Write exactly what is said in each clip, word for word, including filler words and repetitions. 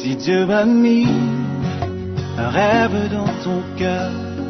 Si Dieu a mis un rêve dans ton cœur,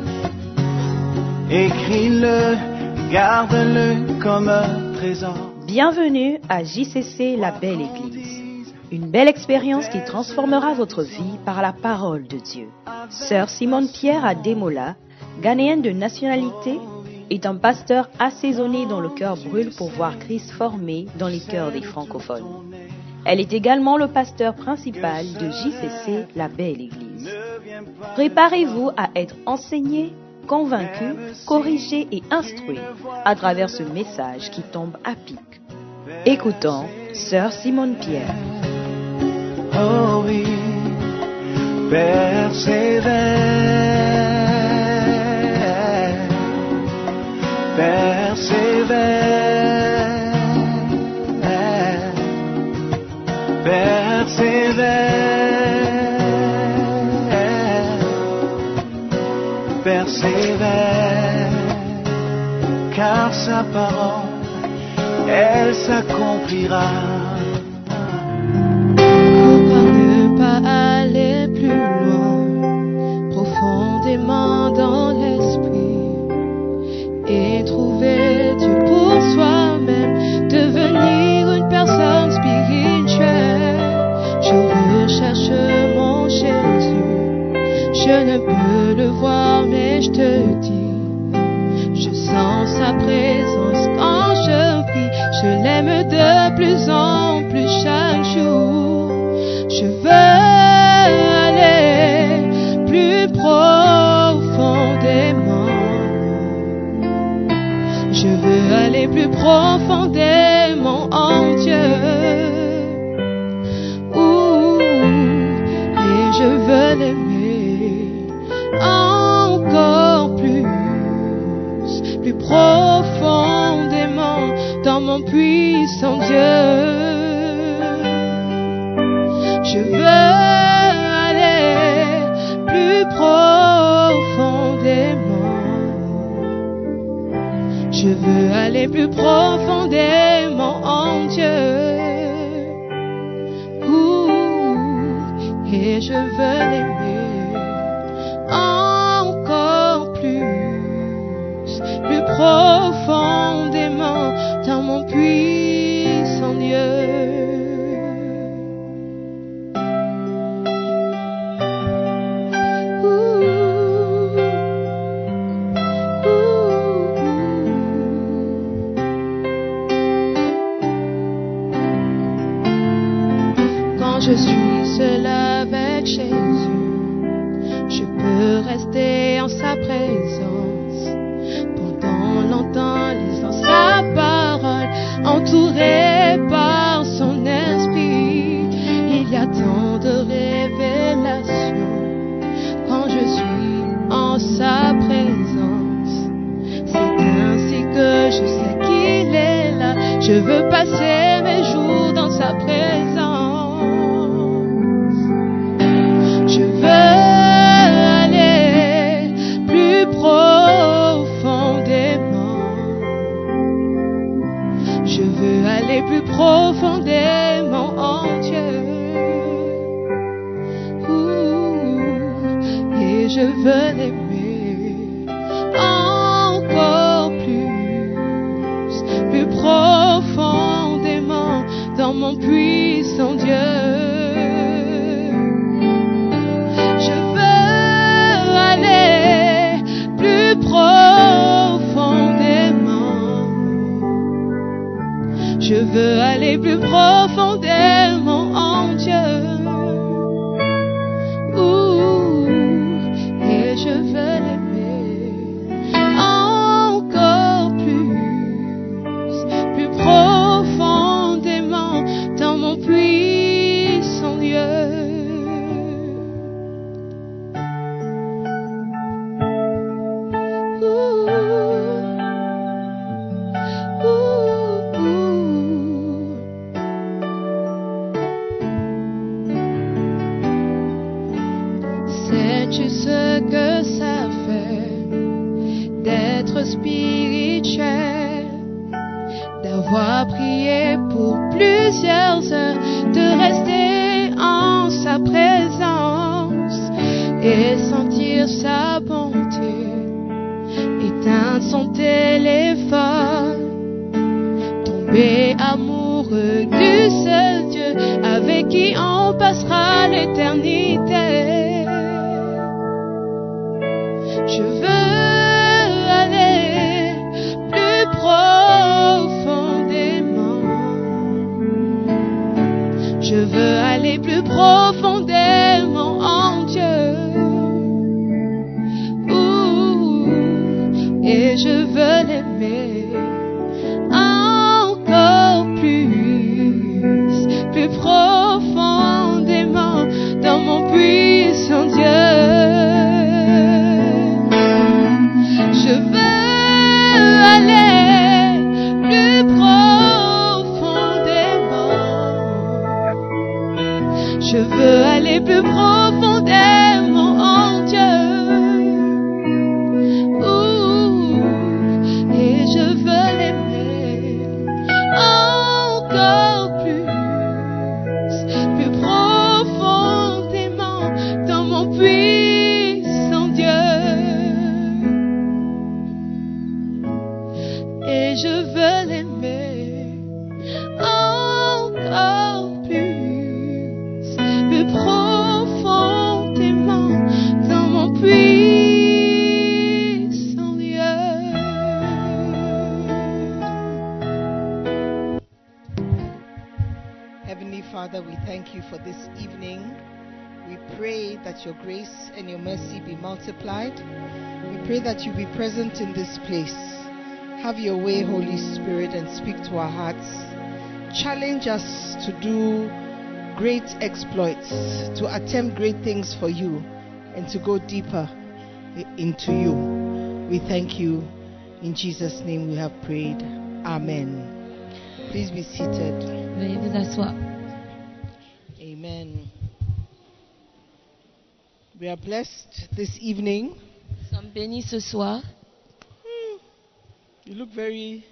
écris-le, garde-le comme un trésor. Bienvenue à J C C, la belle église. Une belle expérience qui transformera votre vie par la parole de Dieu. Sœur Simone Pierre Ademola, ghanéenne de nationalité, est un pasteur assaisonné dont le cœur brûle pour voir Christ formé dans les cœurs des francophones. Elle est également le pasteur principal de J C C, la belle église. Préparez-vous à être enseigné, convaincu, corrigé et instruit à travers ce message qui tombe à pic. Écoutons Sœur Simone Pierre. Oh oui, persévère, persévère, persévère, persévère, car sa parole, elle s'accomplira. Pourquoi ne pas aller plus loin, profondément dans l'esprit, et trouver Dieu pour soi-même, devenir une personne spirituelle. Je recherche mon Jésus, je ne peux le voir mais je te dis, je sens sa présence quand je prie, je l'aime de plus en plus chaque jour. Je veux aller plus profondément, je veux aller plus profondément en Dieu. Ouh, et je veux l'aimer encore plus, plus profondément dans mon puissant Dieu. Je veux aller plus profondément, je veux aller plus profondément en Dieu. Ouh, et je veux l'aimer encore plus, plus profondément dans mon puissant Dieu. Je suis seule avec Jésus, je peux rester en sa présence pendant longtemps, lisant sa parole, entourée par son esprit. Il y a tant de révélations quand je suis en sa présence. C'est ainsi que je sais qu'il est là. Je veux passer mes jours dans sa présence. Je veux aller plus profondément, je veux aller plus profondément en Dieu. Ouh, et je veux l'aimer encore plus, plus profondément dans mon puissant Dieu. Je veux aller plus profondément en Dieu. Ouh, et je veux l'aimer encore plus, plus profondément dans mon puissant Dieu. Sais-tu ce que ça fait d'être spirituel, d'avoir prié pour plusieurs heures, de rester en sa présence? avec qui on passera l'éternité. Je veux aller plus profondément. Je veux aller plus profondément en Dieu. Ouh, et je veux l'aimer encore plus, plus profondément dans mon puissant Dieu. Je veux aller plus profondément. Je veux aller plus profondément en Dieu. Ouh, et je veux l'aimer encore plus, plus profondément dans mon puissant Dieu. Et je veux l'aimer encore plus, plus profondément dans mon puissant Dieu. Heavenly Father, we thank you for this evening. We pray that your grace and your mercy be multiplied. We pray that you be present in this place. Have your way, Holy Spirit, and speak to our hearts. Challenge us to do great exploits, to attempt great things for you, and to go deeper i- into you. We thank you. In Jesus' name we have prayed. Amen. Please be seated. Veuillez vous asseoir. Amen. We are blessed this evening. Nous sommes bénis ce soir. You look very...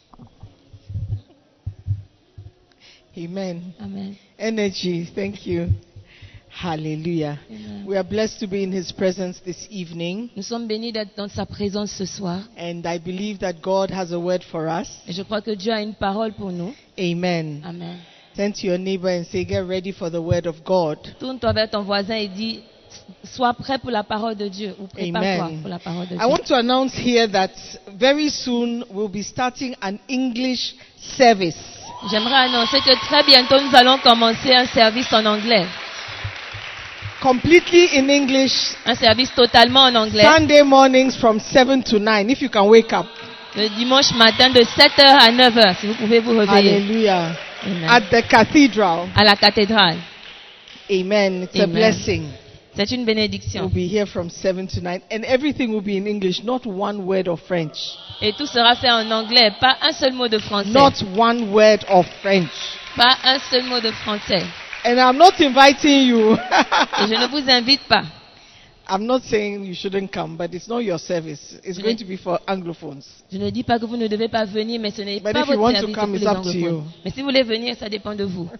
Amen. Amen. Energy. Thank you. Hallelujah. Amen. We are blessed to be in His presence this evening. Nous sommes bénis d'être dans sa présence ce soir. And I believe that God has a word for us. Et je crois que Dieu a une parole pour nous. Amen. Amen. Turn to your neighbor and say, get ready for the word of God. Tourne-toi vers ton voisin et dis, sois prêt pour la parole de Dieu. Ou prépare-toi Amen. pour la parole de I Dieu. want to announce here that very soon we'll be starting an English service. J'aimerais annoncer que très bientôt nous allons commencer un service en anglais. Completely in English. Un service totalement en anglais. Sunday mornings from seven to nine, if you can wake up. Le dimanche matin de sept heures à neuf heures, si vous pouvez vous réveiller. Hallelujah. Amen. At the cathedral. À la cathédrale. Amen. It's a Amen. blessing. C'est une We'll bénédiction. be here from seven to nine. And everything will be in English, not one word of French. Et tout sera fait en anglais, pas un seul mot de français. Not one word of French. Pas un seul mot de français. And I'm not inviting you. Et je ne vous invite pas. I'm not saying you shouldn't come, but it's not your service. It's going to be for Anglophones. Je ne dis pas que vous ne devez pas venir, mais ce n'est But pas if you votre want to service come, pour it's les up to you. anglophones. Mais si vous voulez venir, ça dépend de vous.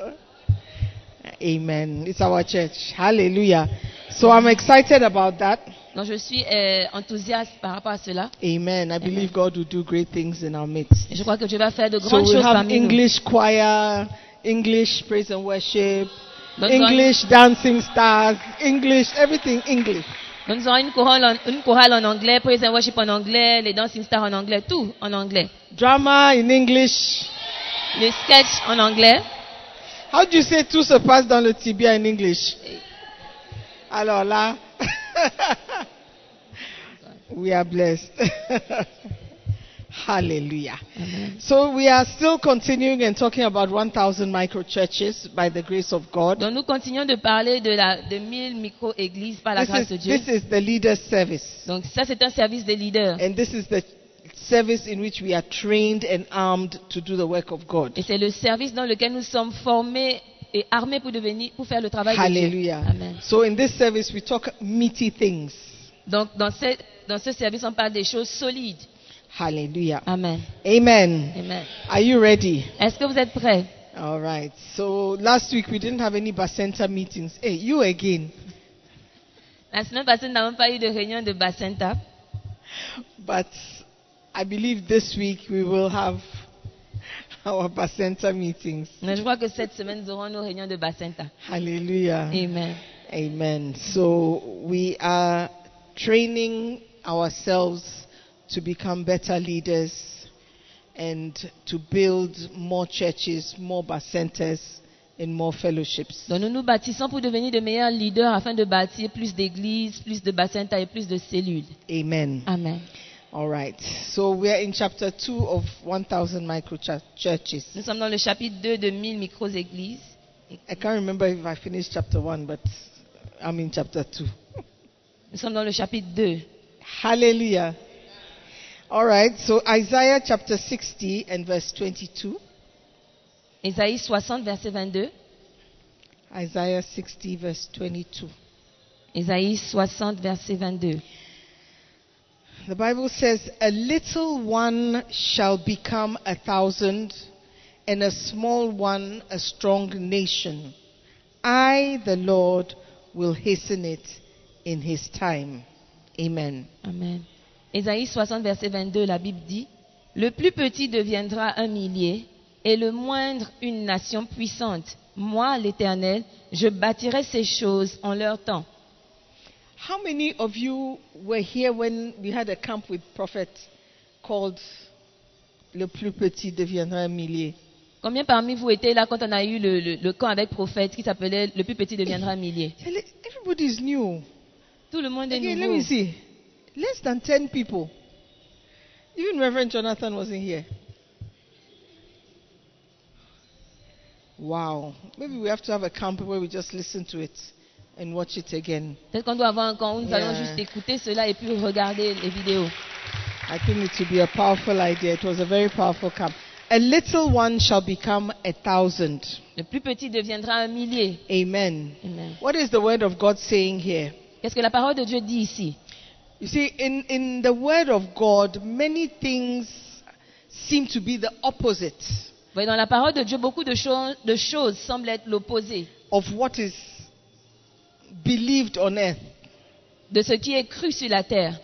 Amen. It's our church. Hallelujah. So I'm excited about that. Donc je suis euh, enthousiaste par rapport à cela. Amen. I believe God will do great things in our midst. Et je crois que Dieu va faire de So grandes we'll choses have parmi nous. English choir, English praise and worship, Donc, nous aurons- English dancing stars, English, everything English. donc nous aurons une chorale, en, une chorale en anglais, praise and worship en anglais, les dancing stars en anglais, tout en anglais. Drama in English. Les sketchs en anglais. How do you say tout se passe dans le tibia in English? Alors là, we are blessed. Hallelujah. Amen. So we are still continuing and talking about one thousand micro churches by the grace of God. Donc nous continuons de parler de, la, de mille micro-églises par la This grâce de is, Dieu. this is the leader's service. Donc ça c'est un service des leaders. And this is the service in which we are trained and armed to do the work of God. Et c'est le service dans lequel nous sommes formés et armés pour devenir, pour faire le travail de Dieu. Hallelujah. Amen. So in this service we talk meaty things. Donc dans ce, dans ce service on parle des choses solides. Hallelujah. Amen. Amen. Amen. Are you ready? Est-ce que vous êtes prêts? All right. So last week we didn't have any Bacenta meetings. Hey, you again. La semaine passée nous n'avons pas eu de réunion de Bacenta. But I believe this week we will have our Bacenta meetings. Mais je crois que cette semaine, nous aurons nos réunions de Bacenta. Hallelujah. Amen. Amen. So we are training ourselves to become better leaders and to build more churches, more Bacentas, and more fellowships. Donc nous nous bâtissons pour devenir de meilleurs leaders afin de bâtir plus d'églises, plus de Bacenta et plus de cellules. Amen. Amen. All right. So we are in chapter two of one thousand micro churches. Nous sommes dans le chapitre deux de mille micro-églises. I can't remember if I finished chapter one, but I'm in chapter two. Nous sommes dans le chapitre deux. Hallelujah. All right. So Isaiah chapter sixty and verse twenty-two. Ésaïe soixante, verset vingt-deux. Isaiah sixty, verse twenty-two. Ésaïe soixante, verset vingt-deux. The Bible says, a little one shall become a thousand, and a small one a strong nation. I, the Lord, will hasten it in his time. Amen. Amen. Ésaïe soixante, verset vingt-deux, la Bible dit, le plus petit deviendra un millier, et le moindre une nation puissante. Moi, l'Éternel, je bâtirai ces choses en leur temps. How many of you were here when we had a camp with prophet called Le plus petit deviendra un millier? Combien parmi vous étaient là quand on a eu le, le, le camp avec prophète qui s'appelait Le plus petit deviendra un millier? Everybody is new. Tout le monde est Okay, let nouveau. me see. Less than ten people. Even Reverend Jonathan wasn't here. Wow. Maybe we have to have a camp where we just listen to it and watch it again. Peut-être qu'on doit avoir un camp où nous Yeah. allons juste écouter cela et puis regarder les vidéos. I think it would be a powerful idea. It was a very powerful camp. A little one shall become a thousand. Le plus petit deviendra un millier. Amen. Amen. What is the word of God saying here? Qu'est-ce que la parole de Dieu dit ici? You see, in, in the word of God, many things seem to be the opposite Vous voyez, dans la parole de Dieu, beaucoup de, cho- de choses semblent être l'opposé of what is believed on earth. de ce qui est cru sur la terre.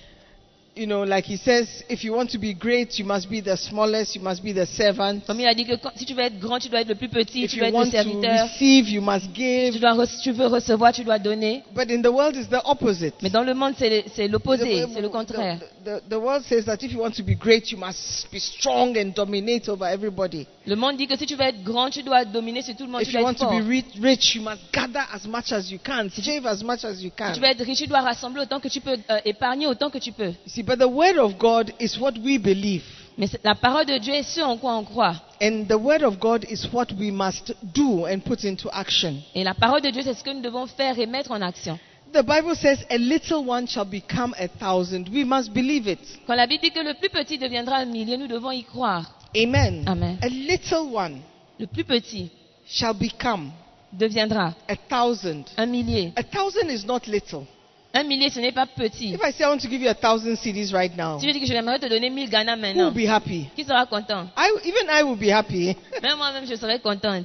You know, like he says, if you want to be great, you must be the smallest, you must be the servant. Comme il a dit que quand- si tu veux être grand, tu dois être le plus petit, If tu you dois être le want to serviteur, receive, you must tu, give. dois re- tu veux recevoir, tu dois donner. But in the world, it's the opposite. Mais dans le monde, c'est le- c'est l'opposé, The- c'est le contraire. The, the, the world says that if you want to be great, you must be strong and dominate over everybody. Le monde dit que si tu veux être grand, tu dois dominer sur tout le monde, tu If dois you être want to fort. be rich, rich, you must gather as much as you can, save as much as you Si can. tu veux être riche, tu dois rassembler autant que tu peux, euh, épargner autant que tu peux. You see, but the word of God is what we believe. Mais c'est- la parole de Dieu est ce en quoi on croit. And the word of God is what we must do and put into action. Et la parole de Dieu, c'est ce que nous devons faire et mettre en action. The Bible says a little one shall become a thousand. We must believe it. Quand la Bible dit que le plus petit deviendra un millier, nous devons y croire. Amen. Amen. A little one Le plus petit shall become deviendra a thousand. un millier. A thousand is not little. Un millier, ce n'est pas petit. If I say I want to give you a thousand C Ds right now, Si je dis que je j'aimerais te donner mille Ghana who maintenant, will be happy? qui sera content? I, even I will be happy. Même moi-même, je serais contente.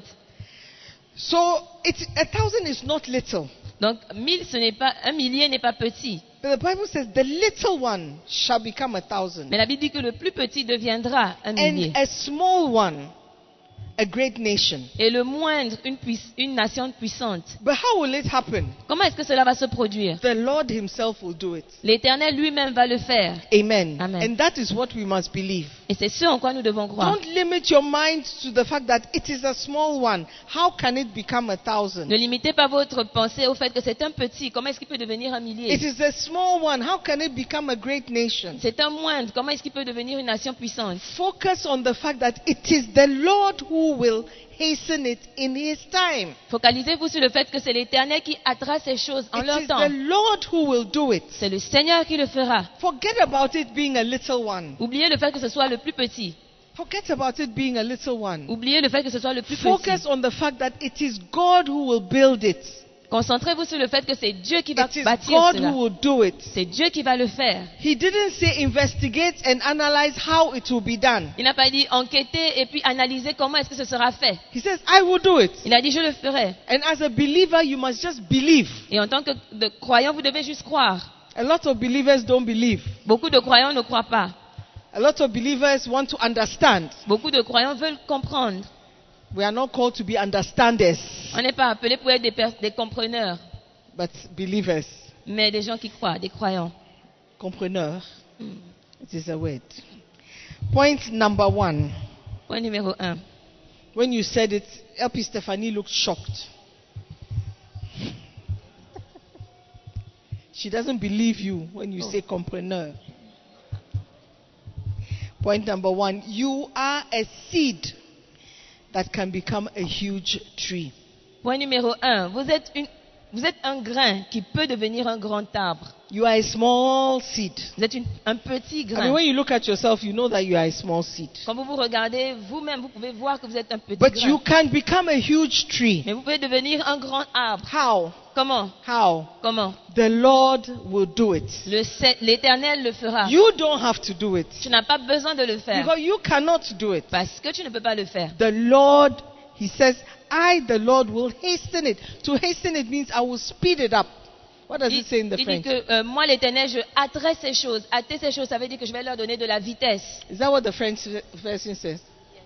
So it's, a thousand is not little. Donc, mille, ce n'est pas, un millier n'est pas petit. But the Bible says the little one shall become a thousand. Mais la Bible dit que le plus petit deviendra un And millier. a small one, a great nation. Et le moindre, une, puis- une nation puissante. But how will it happen? Comment est-ce que cela va se produire? The Lord himself will do it. L'Éternel lui-même va le faire. Amen. Amen. And that is what we must believe. Et c'est ce en quoi nous devons croire. Don't limit your mind to the fact that it is a small one. How can it become a thousand? Ne limitez pas votre pensée au fait que c'est un petit. Comment est-ce qu'il peut devenir un It millier? is a small one. How can it become a great nation? C'est un moindre. Comment est-ce qu'il peut devenir une nation puissante? Focus on the fact that it is the Lord who will hasten it in his time. Focalisez-vous sur le fait que c'est l'Éternel qui hâtera ces choses en It leur is temps. the Lord who will do it. C'est le Seigneur qui le fera. Forget about it being a little one. Oubliez le fait que ce soit le plus petit. Forget about it being a little one. Oubliez le fait que ce soit le plus Focus petit. on the fact that it is God who will build it. Concentrez-vous sur le fait que c'est Dieu qui va It is bâtir God cela. who will do it. C'est Dieu qui va le faire. He didn't say investigate and analyze how it will be done. Il n'a pas dit enquêter et puis analyser comment est-ce que ce sera fait. He says, I will do it. Il a dit je le ferai. And as a believer, you must just believe. Et en tant que de croyant, vous devez juste croire. A lot of believers don't believe. Beaucoup de croyants ne croient pas. A lot of believers want to understand. Beaucoup de croyants veulent comprendre. We are not called to be understanders, On n'est pas appelés pour être des, pers- des compreneurs, but believers. mais des gens qui croient, des croyants. Compreneur. It is a word. Point number one. Point numéro un. When you said it, L P Stephanie looked shocked. She doesn't believe you when you Oh. say compreneur. Point number one. You are a seed that can become a huge tree. Point numéro un. Vous êtes, une, vous êtes un grain qui peut devenir un grand arbre. You are a small seed. Vous êtes une- un petit I grain. mean, when you look at yourself, you know that you are a small seed. Quand vous vous regardez, vous-même, vous pouvez voir que vous êtes un petit But grain. you can become a huge tree. Mais vous pouvez devenir un grand arbre. How? Comment? How? Comment? The Lord will do it. Le Se- L'Éternel le fera. You don't have to do it. Tu n'as pas besoin de le faire. Because you cannot do it. Parce que tu ne peux pas le faire. The Lord, He says, I, the Lord, will hasten it. To hasten it means I will speed it up. What does Il, it say in the il dit French? que euh, moi, l'Éternel, je hâterai ces choses. Hâter ces choses, ça veut dire que je vais leur donner de la vitesse. Is that what the French version says?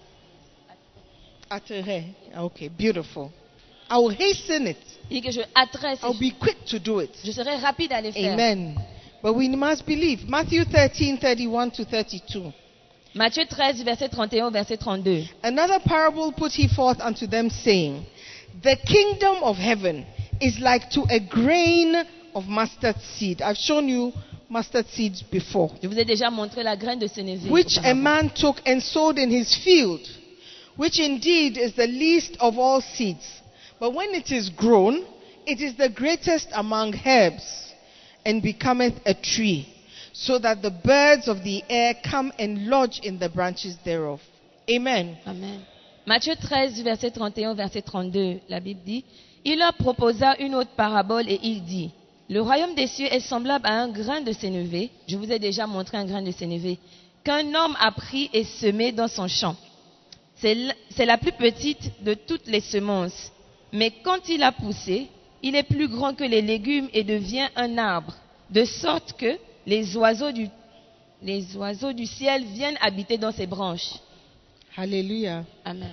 Atterrir. Okay, beautiful. I will hasten it. Il dit que je hâterai ces I'll choses. be quick to do it. Je serai rapide à les faire. Amen. But we must believe. Matthew thirteen, thirty-one to thirty-two. Matthieu treize, verset trente et un, verset trente-deux. Another parable put he forth unto them, saying, The kingdom of heaven is like to a grain of mustard seed. I've shown you mustard seeds before, Je vous ai déjà montré la graine de sénévé. which a auparavant. man took and sowed in his field, which indeed is the least of all seeds. But when it is grown, it is the greatest among herbs, and becometh a tree, so that the birds of the air come and lodge in the branches thereof. Amen. Amen. Matthieu treize, verset trente et un, verset trente-deux, la Bible dit, il leur proposa une autre parabole et il dit, le royaume des cieux est semblable à un grain de sénévé, je vous ai déjà montré un grain de sénévé, qu'un homme a pris et semé dans son champ. C'est l- c'est la plus petite de toutes les semences, mais quand il a poussé, il est plus grand que les légumes et devient un arbre, de sorte que les oiseaux du, les oiseaux du ciel viennent habiter dans ses branches. Hallelujah. Amen.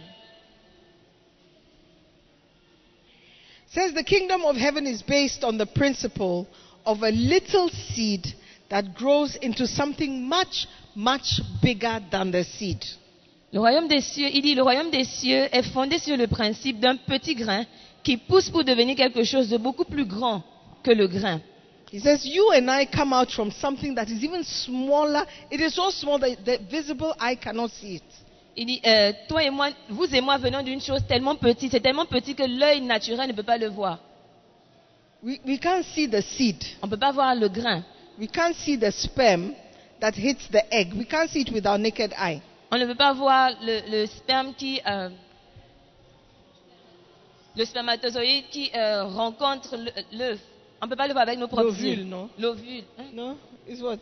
Says the kingdom of heaven is based on the principle of a little seed that grows into something much, much bigger than the seed. Le royaume des cieux, il dit, le royaume des cieux est fondé sur le principe d'un petit grain qui pousse pour devenir quelque chose de beaucoup plus grand que le grain. He says, you and I come out from something that is even smaller. It is so small that the visible eye cannot see it. Il dit, euh, toi et moi, vous et moi venons d'une chose tellement petite, c'est tellement petit que l'œil naturel ne peut pas le voir. We, we can't see the seed. On ne peut pas voir le grain. We can't see the sperm that hits the egg. We can't see it with our naked eye. On ne peut pas voir le, le sperme qui, euh, le spermatozoïde qui euh, rencontre le- l'œuf. On ne peut pas le voir avec nos propres L'ovule, yeux. non? L'ovule. hein. No? It's what?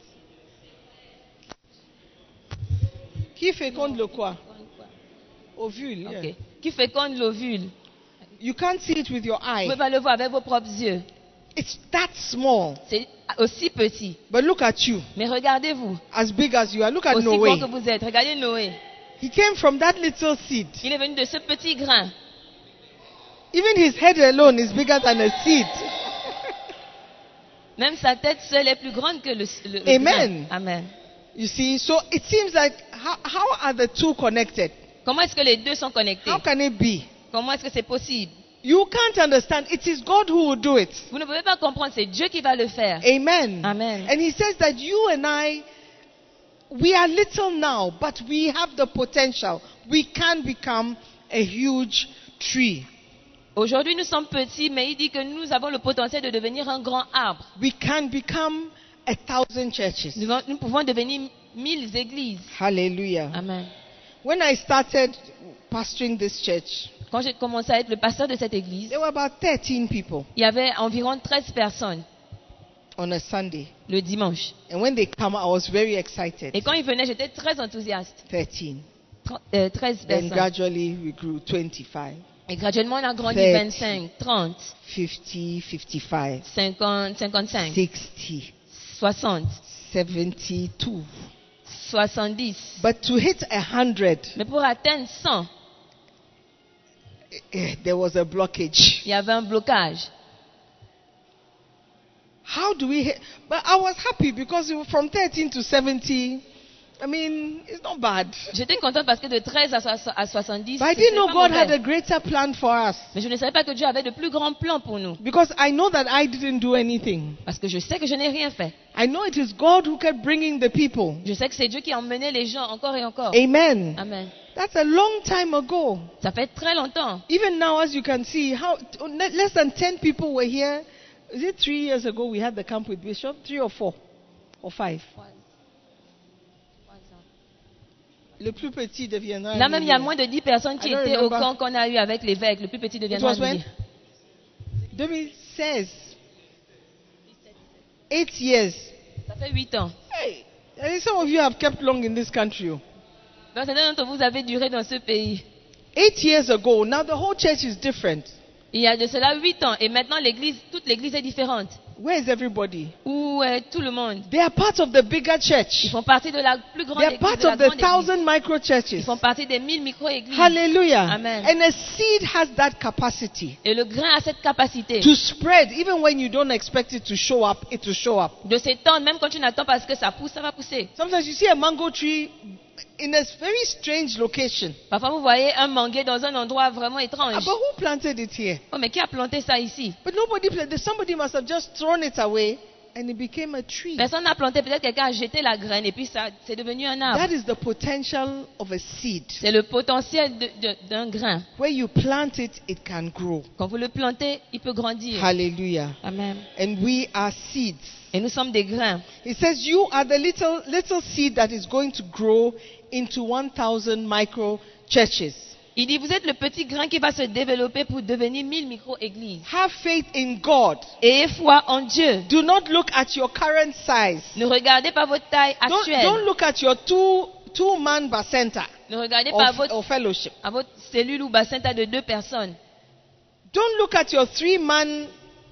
Qui féconde le quoi? Ovule. Yeah. Ok. Qui féconde l'ovule. You can't see it with your Vous ne eye. pouvez pas le voir avec vos propres yeux. It's that small. C'est aussi petit. But look at you, Mais regardez-vous, as big as you are. Look at aussi grand Noé. que vous êtes. Regardez Noé. He came from that little seed. Il est venu de ce petit grain. Even his head alone is bigger than a seed. Même sa tête seule est plus grande que le, le- le Amen. grain. Amen. You see, so it seems like how, how are the two connected? Comment est-ce que les deux sont connectés? How can it be? Comment est-ce que c'est possible? You can't understand. It is God who will do it. Vous ne pouvez pas comprendre, c'est Dieu qui va le faire. Amen. Amen. And he says that you and I, we are little now, but we have the potential. We can become a huge tree. Aujourd'hui, nous sommes petits, mais il dit que nous avons le potentiel de devenir un grand arbre. We can become a thousand churches. Nous, nous pouvons devenir mille églises. Hallelujah. Amen. When I started pastoring this church, Quand j'ai commencé à être le pasteur de cette église, there were about thirteen people il y avait environ treize personnes on a Sunday. le dimanche. And when they come, I was very excited. Et quand ils venaient, j'étais très enthousiaste. thirteen. Tr- euh, treize Then personnes. gradually we grew twenty-five, Et graduellement, on a grandi thirty. vingt-cinq, trente, fifty, fifty-five, cinquante, cinquante-cinq, sixty, soixante, seventy-two, soixante-dix. But to hit a hundred, Mais pour atteindre cent, eh, there was a blockage. il y avait un blocage. How do we hit? But I was happy because it was from thirteen to seventy. I mean, it's not bad. J'étais contente parce que de treize à soix- à soixante-dix, But I c'était didn't know pas God mauvais. had a greater plan for us. Mais je ne savais pas que Dieu avait de plus grands plans pour nous. Because I know that I didn't do anything. Parce que je sais que je n'ai rien fait. I know it is God who kept bringing the people. Je sais que c'est Dieu qui a emmené les gens encore et encore. Amen. Amen. That's a long time ago. Ça fait très longtemps. Even now, as you can see, how less than ten people were here. Is it three years ago we had the camp with Bishop? Three or four? Or five? Le plus petit deviendra. Là même, il y a millier. moins de dix personnes qui I don't étaient au remember. camp qu'on a eu avec l'évêque. Le plus petit It deviendra was un when? millier. deux mille seize. Eight years. Ça fait huit ans. Hey, and some of you have kept long in this country. oh. Donc, certains d'entre vous avez duré dans ce pays. Eight years ago, now the whole church is different. Il y a de cela huit ans. Et maintenant, l'église, toute l'église est différente. Where is everybody? Où est tout le monde? They are part of the bigger church. Ils font partie de la plus grande They are église, part de la of the grande église. thousand micro Ils churches. font partie des mille micro-églises. Hallelujah. Amen. And a seed has that capacity Et le grain a cette capacité to spread even when you don't expect it to show up, it will show up. de s'étendre, même quand tu n'attends pas que ça pousse, ça va pousser. Sometimes you see a mango tree in a very strange location. Parfois, vous voyez un manguier dans un endroit vraiment Ah, étrange. but who planted it here? Oh, mais qui a planté ça ici? But nobody planted. Somebody must have just thrown it away and it became a tree. Personne n'a planté, peut-être quelqu'un a jeté la graine et puis ça, c'est devenu un arbre. That is the potential of a seed. C'est le potentiel de- de- d'un grain. Where you plant it, it can grow. Quand vous le plantez, il peut grandir. Hallelujah. Amen. And we are seeds. Et nous sommes des grains. It says you are the little little seed that is going to grow into one thousand micro churches. Il dit, vous êtes le petit grain qui va se développer pour devenir mille micro-églises. Have faith in God. Ayez foi en Dieu. Do not look at your current size. Ne regardez pas votre taille Don't, actuelle. don't look at your two two man center Ne regardez or, pas à votre, or fellowship. à votre cellule ou bassin de deux personnes. Don't look at your three man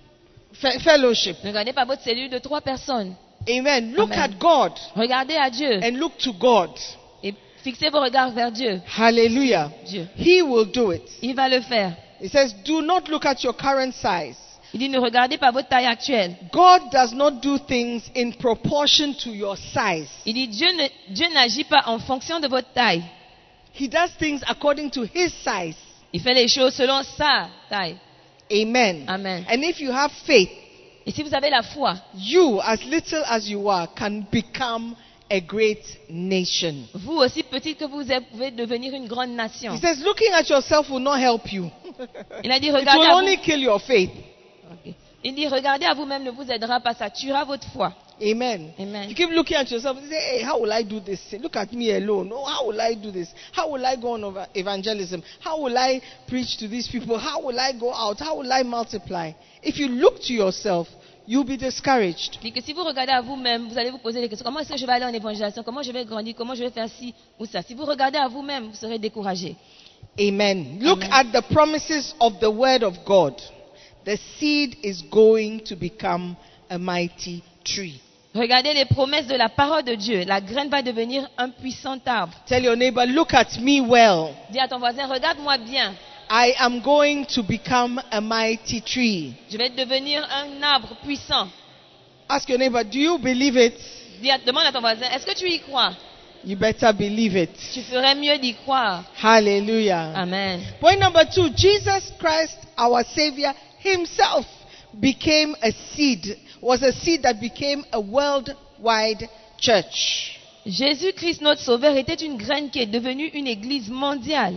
fe- fellowship. Ne regardez pas votre cellule de trois personnes. Amen. Look Amen. at God Regardez à Dieu and look to God. et fixez vos regards vers Dieu. Hallelujah. Dieu. He will do it. Il va le faire. It says, do not look at your current size. Il dit, ne regardez pas votre taille actuelle. God does not do things in proportion to your size. Il dit, Dieu ne- Dieu n'agit pas en fonction de votre taille. He does things according to his size. Il fait les choses selon sa taille. Amen. Amen. And if you have faith, Et si vous avez la foi, you, as little as you are, can become a great nation. vous aussi petite que vous êtes, pouvez devenir une grande nation. He says, looking at yourself will not help you. Il a dit, It regardez will à only vous. kill your faith. Ok. Il dit, regardez à vous-même ne vous aidera pas, ça tuera votre foi. Amen. Amen. You keep looking at yourself and say, hey, how will I do this? Look at me alone. Oh, how will I do this? How will I go on over evangelism? How will I preach to these people? How will I go out? How will I multiply? If you look to yourself, you'll be discouraged. Il dit que si vous regardez à vous-même, vous allez vous poser des questions. Comment est-ce que je vais aller en évangélisation? Comment je vais grandir? Comment je vais faire ci ou ça? Si vous regardez à vous-même, vous serez découragé. Amen. Look Amen. at the promises of the word of God. The seed is going to become a mighty tree. Regardez les promesses de la parole de Dieu. La graine va devenir un puissant arbre. Tell your neighbor, look at me well. Dis à ton voisin, regarde-moi bien. I am going to become a mighty tree. Je vais devenir un arbre puissant. Ask your neighbor, do you believe it? Dis à- demande à ton voisin, est-ce que tu y crois? You better believe it. Tu ferais mieux d'y croire. Hallelujah. Amen. Point number two, Jesus Christ, our Savior himself, became a seed, was a seed that became a worldwide church. Jésus-Christ, notre Sauveur, était une graine qui est devenue une église mondiale.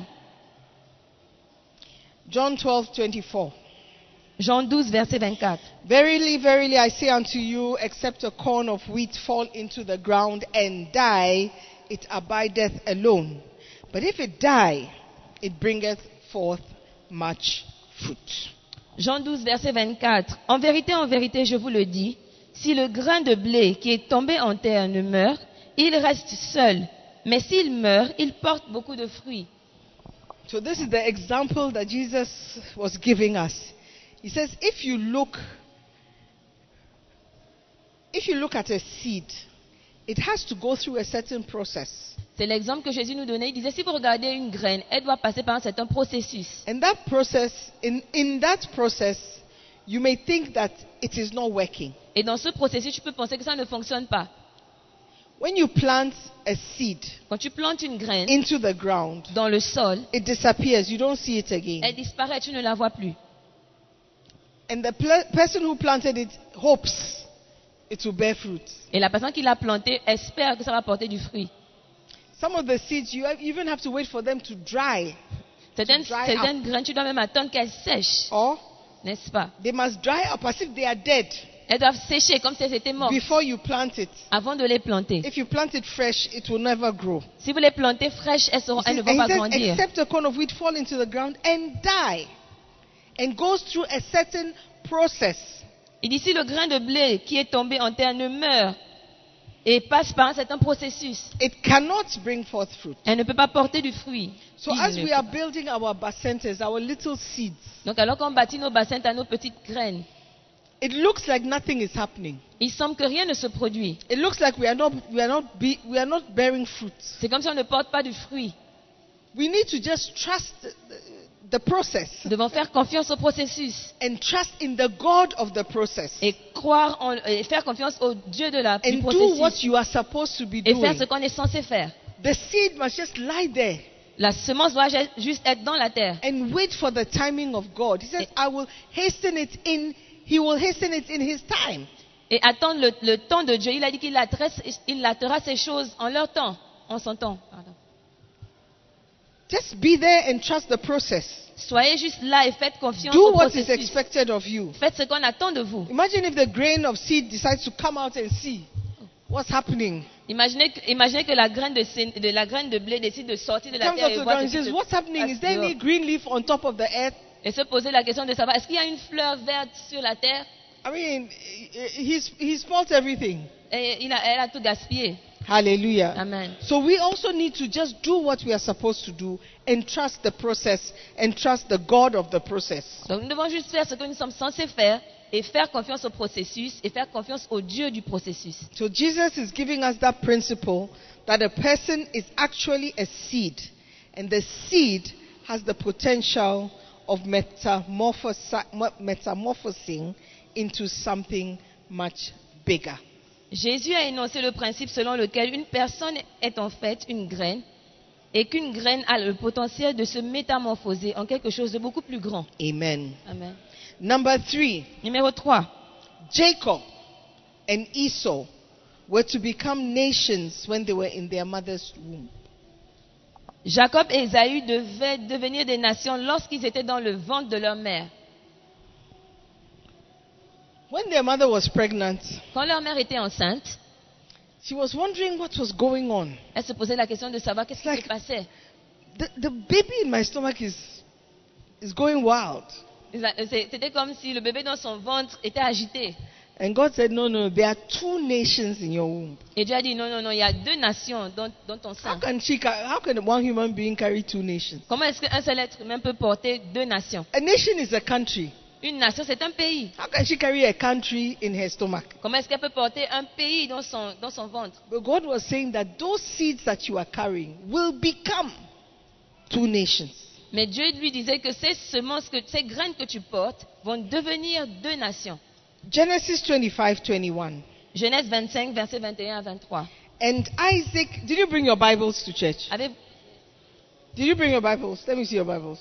John twelve twenty-four. Jean douze, verset vingt-quatre. Verily, verily, I say unto you, except a corn of wheat fall into the ground and die, it abideth alone. But if it die, it bringeth forth much fruit. Jean douze, verset vingt-quatre. En vérité, en vérité, je vous le dis, si le grain de blé qui est tombé en terre ne meurt, il reste seul. Mais s'il meurt, il porte beaucoup de fruits. So this is the example that Jesus was giving us. He says, if you look, if you look at a seed, it has to go through a certain process. C'est l'exemple que Jésus nous donnait. Il disait, si vous regardez une graine, elle doit passer par un certain processus. And that process, in, in that process, you may think that it is not working. Et dans ce processus, tu peux penser que ça ne fonctionne pas. When you plant a seed Quand tu plantes une graine into the ground, dans le sol, it disappears. You don't see it again. elle disparaît, tu ne la vois plus. And the pl- person who planted it hopes it will bear fruit. Et la personne qui l'a plantée espère que ça va porter du fruit. Some of the seeds, you have, even have to wait for them to dry. Certaines, dry certaines graines, tu dois même attendre qu'elles sèchent, Or n'est-ce pas? they must dry up as if they are dead Elles doivent sécher comme si elles étaient mortes before you plant it. avant de les planter. If you plant it fresh, it will never grow. Si vous les plantez fraîches, elles, seront, elles ne And vont he pas says, grandir. except a corn of wheat fall into the ground and die, and goes through a certain process. Il dit, si le grain de blé qui est tombé en terre ne meurt et passe par un certain processus, It cannot bring forth fruit. elle ne peut pas porter du fruit. So Il as ne we peut are pas. building our bacentas, our little seeds, Donc alors qu'on bâtit nos bassins à nos petites graines, it looks like nothing is happening. il semble que rien ne se produit. It looks like we are not we are not be, we are not bearing fruit. C'est comme si on ne porte pas du fruit. We need to just trust the, the process Nous devons faire confiance au processus and trust in the God of the process et croire en, et faire confiance au Dieu de la, du and do what processus you are supposed to be et faire doing. ce qu'on est censé faire. The seed must just lie there La semence doit ju- juste être dans la terre and wait for the timing of God. He says, I will hasten it in, He will hasten it in His time. et attendre le, le temps de Dieu. Il a dit qu'il hâtera, il hâtera ces choses en leur temps, en son temps. Pardon. Just be there and trust the process. Soyez juste là et faites confiance Do au what is processus. expected of you. Faites ce qu'on attend de vous. Imagine if the grain of seed decides to come out and see what's happening. Imaginez, que- imaginez que la graine de, sé- de la graine de blé décide de sortir de la Comes terre out et to the voir ground ce and qui says, se what's happening? passe Is there any dehors. green leaf on top of the earth? Et se poser la question de savoir est-ce qu'il y a une fleur verte sur la terre? I mean, he's, he's spoiled everything. Et il a, elle a tout gaspillé. Hallelujah. Amen. So we also need to just do what we are supposed to do and trust the process and trust the God of the process. Donc nous devons juste faire ce que nous sommes censés faire et faire confiance au processus et faire confiance au Dieu du processus. So Jesus is giving us that principle that a person is actually a seed, and the seed has the potential of metamorphos- metamorphosing into something much bigger. Jésus a énoncé le principe selon lequel une personne est en fait une graine et qu'une graine a le potentiel de se métamorphoser en quelque chose de beaucoup plus grand. Amen. Amen. Number three, Numéro trois. Jacob and Esau were to become nations when they were in their mother's womb. Jacob et Ésaü devaient devenir des nations lorsqu'ils étaient dans le ventre de leur mère. When their mother was pregnant, Quand leur mère était enceinte, she was wondering what was going on. elle se posait la question de savoir qu'est-ce qui Like- se passait. The, the baby in my stomach is, is going wild. C'était comme si le bébé dans son ventre était agité. And God said, no, no, there are two nations in your womb. Et Dieu a dit non, non, non, il y a deux nations dans, dans ton How sein. can, she, ca- how can one human being carry two nations? Comment est-ce qu'un seul être humain peut porter deux nations? A nation is a country. Une nation, c'est un pays. How can she carry a country in her stomach? Comment est-ce qu'elle peut porter un pays dans son, dans son ventre? But God was saying that those seeds that you are carrying will become two nations. Mais Dieu lui disait que ces semences, que ces graines que tu portes vont devenir deux nations. Genesis twenty-five, twenty-one. Genèse vingt-cinq, versets vingt et un à vingt-trois. And Isaac, did you bring your Bibles to church? Avez- Did you bring your Bibles? Let me see your Bibles.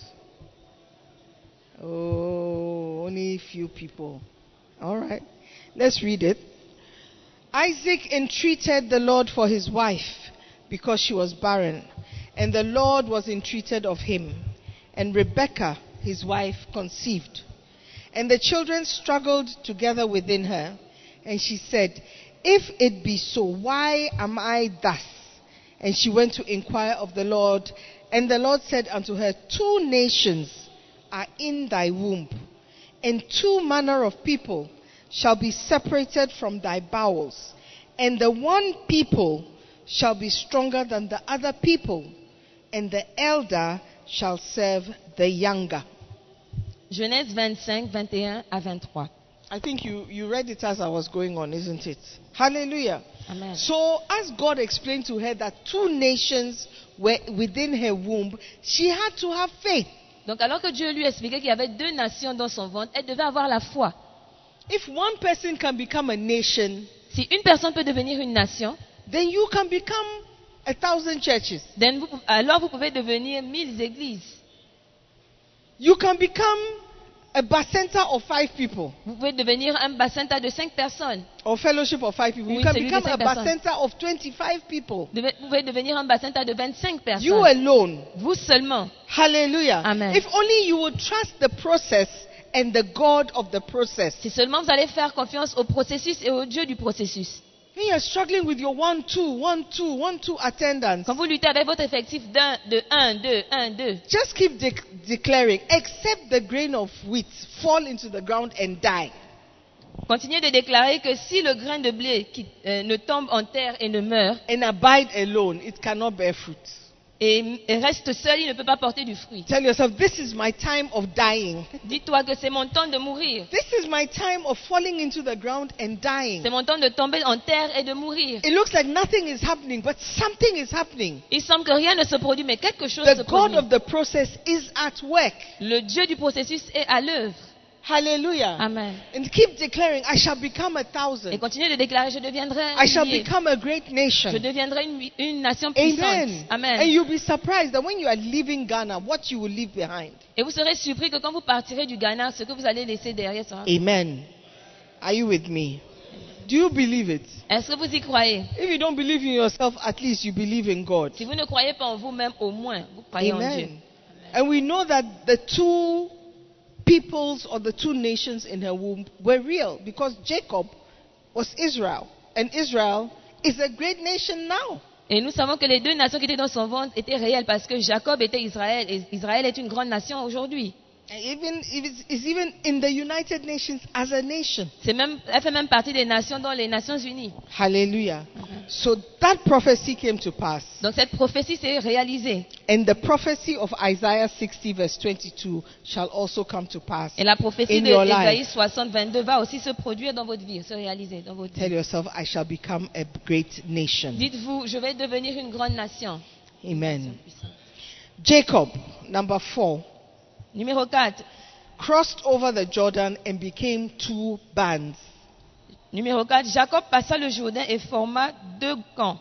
Oh, only a few people. All right. Let's read it. Isaac entreated the Lord for his wife because she was barren, and the Lord was entreated of him. And Rebekah, his wife, conceived. And the children struggled together within her, and she said, if it be so, why am I thus? And she went to inquire of the Lord, and the Lord said unto her, two nations are in thy womb, and two manner of people shall be separated from thy bowels, and the one people shall be stronger than the other people, and the elder shall serve the younger. Genèse vingt-cinq, vingt et un à vingt-trois. I think you, you read it as I was going on, isn't it? Hallelujah. Amen. So, as God explained to her that two nations were within her womb, she had to have faith. Donc alors que Dieu lui expliquait qu'il y avait deux nations dans son ventre, elle devait avoir la foi. If one person can become a nation, Si une personne peut devenir une nation, then you can become a thousand churches. then vous- alors vous pouvez devenir mille églises. You can become a bacenta of five people, Vous pouvez devenir un bacenta de cinq personnes. or fellowship of five people. Oui, You can celui de become a cinq personnes. bacenta of twenty-five people. Deve- Vous pouvez devenir un bacenta de vingt-cinq personnes. You alone. Vous seulement. Hallelujah. Amen. If only you would trust the process and the God of the process. Si seulement vous allez faire confiance au processus et au Dieu du processus. When you're struggling with your one, two, one, two, one, two attendance, Quand vous luttez avec votre effectif d'un, de un, deux, un, deux, just keep de- declaring, except the grain of wheat fall into the ground and die. continuez de déclarer que si le grain de blé qui, euh, ne tombe en terre et ne meurt, And abide alone, it cannot bear fruit. et, et reste seul, il ne peut pas porter du fruit. Tell yourself, this is my time of dying. Dis-toi que c'est mon temps de mourir. This is my time of falling into the ground and dying. C'est mon temps de tomber en terre et de mourir. It looks like nothing is happening, but something is happening. Il semble que rien ne se produit, mais quelque chose The se God produit. of the process is at work. Le Dieu du processus est à l'œuvre. Hallelujah. Amen. And keep declaring, I shall become a Et thousand. continuez de déclarer, je deviendrai un I shall millier. become a great Je nation. deviendrai une, une nation puissante. Amen. Amen. And you'll be surprised that when you are leaving Ghana, what you will leave behind. Et vous serez surpris que quand vous partirez du Ghana, ce que vous allez laisser derrière sera... Amen. Are you with me? Do you believe it? Est-ce que vous y croyez? If you don't believe in yourself, at least you believe in God. Si vous ne croyez pas en vous-même, au moins, vous croyez en Dieu. Amen. And we know that the two peoples or the two nations in her womb were real because Jacob was Israel. And Israel is a great nation now. Et nous savons que les deux nations qui étaient dans son ventre étaient réelles parce que Jacob était Israël et Israël est une grande nation aujourd'hui. And even if it's, it's even in the United Nations as a nation. C'est même, elle fait même partie des nations dans les Nations Unies. Hallelujah. So that prophecy came to pass. Donc cette prophétie s'est réalisée. And the prophecy of Isaiah sixty verse twenty-two shall also come to pass. Et la prophétie In de your life. Ésaïe soixante, vingt-deux va aussi se produire dans votre vie, se réaliser dans votre Tell vie. yourself, I shall become a great nation. Dites-vous, je vais devenir une grande nation. Amen. Jacob, number four, Numéro quatre. crossed over the Jordan and became two bands. Numéro quatre. Jacob passa le Jourdain et forma deux camps.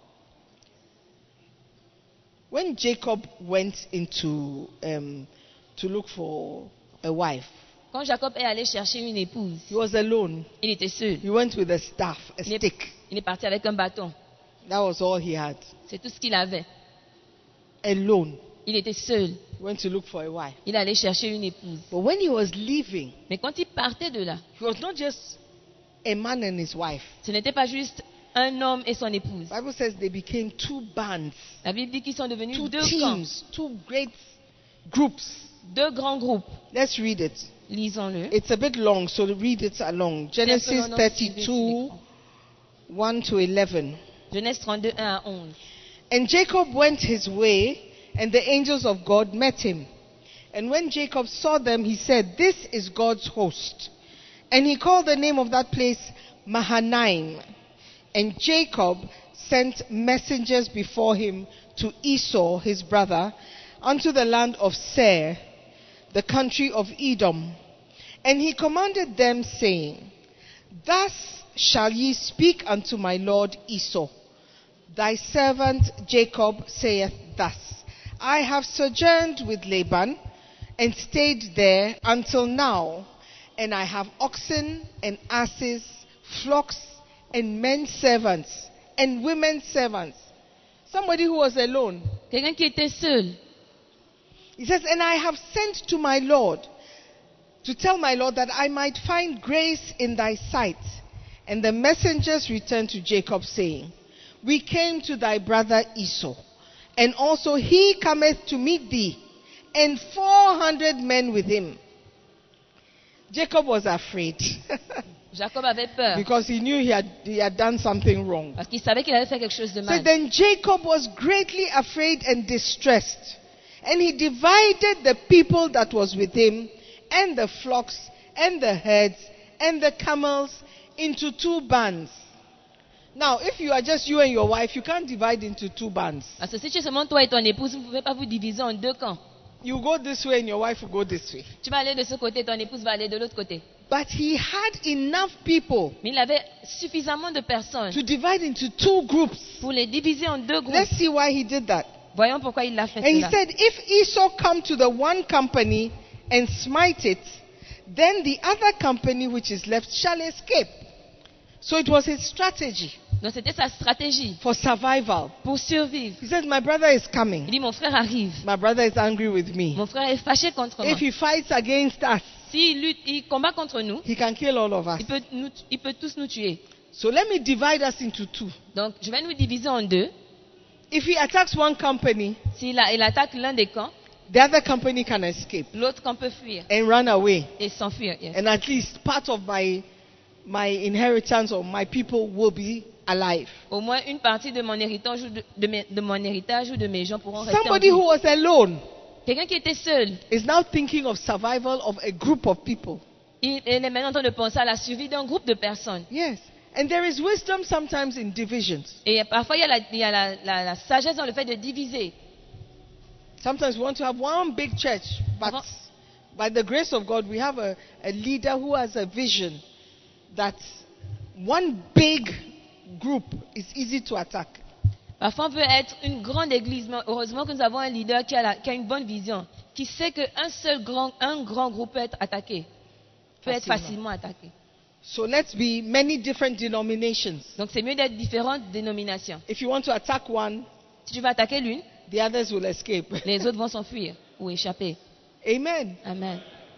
When Jacob went into um, to look for a wife, Quand Jacob est allé chercher une épouse, he was alone. il était seul. He went with a staff, a Il est, stick. il est parti avec un bâton. That was all he had. C'est tout ce qu'il avait. Alone. Il était seul. He went to look for a wife. Il allait chercher une épouse. But when he was leaving, Mais quand il partait de là, he was not just a man and his wife. ce n'était pas juste un homme et son épouse. The Bible says they became two bands, La Bible dit qu'ils sont devenus two deux camps, teams, two great groups. deux grands groupes. Let's read it. Lisons-le. It's a bit long, so read it along. Genesis long, non, thirty-two, one to eleven. Genèse trente-deux, un à onze. And Jacob went his way, and the angels of God met him. And when Jacob saw them, he said, This is God's host. And he called the name of that place Mahanaim. And Jacob sent messengers before him to Esau, his brother, unto the land of Seir, the country of Edom. And he commanded them, saying, Thus shall ye speak unto my lord Esau. Thy servant Jacob saith thus, I have sojourned with Laban, and stayed there until now, and I have oxen and asses, flocks and men servants, and women servants. Somebody who was alone. Quelqu'un qui était seul. He says, and I have sent to my Lord, to tell my Lord that I might find grace in thy sight. And the messengers returned to Jacob, saying, We came to thy brother Esau, and also he cometh to meet thee, and four hundred men with him. Jacob was afraid Jacob avait peur because he knew he had, he had done something wrong. parce qu'il savait qu'il avait fait quelque chose de So mal. then Jacob was greatly afraid and distressed. And he divided the people that was with him, and the flocks, and the herds, and the camels into two bands. Now, if you are just you and your wife, you can't divide into two bands. Parce que si tu es seulement toi et ton épouse, vous ne pouvez pas vous diviser en deux camps. You go this way and your wife will go this way. Tu vas aller de ce côté, ton épouse va aller de l'autre côté. But he had enough people Mais il avait suffisamment de personnes to divide into two groups. pour les diviser en deux groupes. Let's see why he did that. Voyons pourquoi il l'a fait And he cela. said, if Esau come to the one company and smite it, then the other company which is left shall escape. So it was his strategy Donc c'était sa stratégie for survival. pour survivre. He said, my brother is Il coming. dit, mon frère arrive. My brother is angry with me. Mon frère est fâché contre moi. If he fights against us, S'il lutte, il combat contre nous, he can kill all of us. il peut, nous, il peut tous nous tuer. So let me divide us into two. Donc je vais nous diviser en deux. If he attacks one company, S'il a- il attaque l'un des camps, the other company can escape l'autre camp peut fuir and run away. et s'enfuir. Yes. And at least part of my my inheritance or my people will be alive. Au moins une partie de mon héritage ou de, de mes- de mon héritage ou de mes gens pourront rester en Somebody vie. who was alone Quelqu'un qui était seul, is now thinking of survival of a group of people. il, il est maintenant en train de penser à la survie d'un groupe de personnes. Yes. And there is wisdom sometimes in divisions. Et parfois il y a, la, il y a la, la- la sagesse dans le fait de diviser. Sometimes we want to have one big church, but Uh-huh. by the grace of God, we have a, a leader who has a vision that one big group is easy to attack. Parfois, on veut être une grande église, mais heureusement que nous avons un leader qui a, la- qui a une bonne vision, qui sait qu'un seul grand, un grand groupe peut être attaqué, peut être Facilement. facilement attaqué. So let's be many different denominations. Donc, c'est mieux d'être différentes dénominations. If you want to attack one, Si tu vas attaquer l'une, the others will escape. les autres vont s'enfuir ou échapper. Amen. Amen.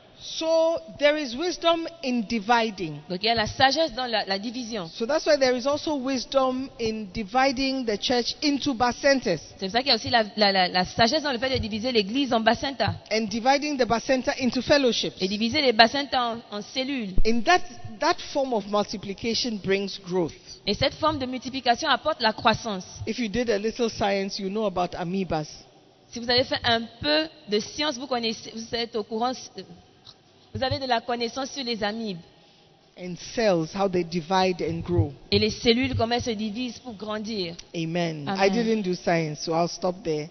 So there is wisdom in dividing. Donc, il y a la sagesse dans la, la division. So that's why there is also wisdom in dividing the church into bacentas C'est pour ça qu'il y a aussi la, la- la- la sagesse dans le fait de diviser l'église en bacentas and dividing the bacenta into fellowships. et diviser les bacentas en, en cellules. In that that form of multiplication brings growth. Et cette forme de multiplication apporte la croissance. If you did a little science, you know about amoebas. Si vous avez fait un peu de science, vous connaissez, vous êtes au courant, vous avez de la connaissance sur les amibes And cells, how they divide and grow. et les cellules, comment elles se divisent pour grandir. Amen. Amen. I didn't do science, so I'll stop there.